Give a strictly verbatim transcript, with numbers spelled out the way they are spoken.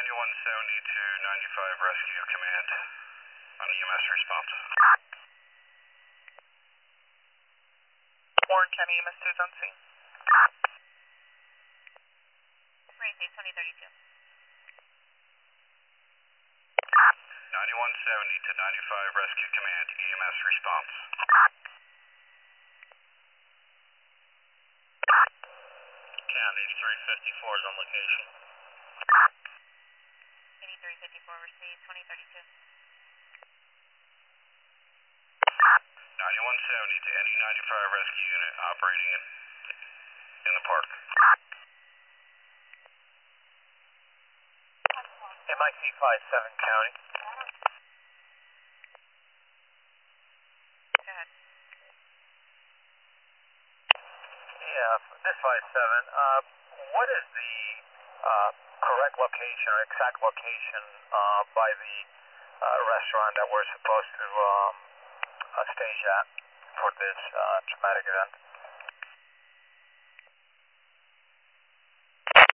ninety-one seventy to ninety-five Rescue Command on E M S response. Warren County E M S two is on scene. Race twenty thirty-two. ninety-one seventy to ninety-five Rescue Command, E M S response. County three fifty-four is on location. County three fifty-four, received twenty thirty-two. ninety-one seventy to any ninety-five rescue unit operating in, in the park. M I C five seven County. Go ahead. Yeah, this five seven, uh, what is the uh, correct location or exact location uh, by the uh, restaurant that we're supposed to um, uh, stage at for this uh, traumatic event?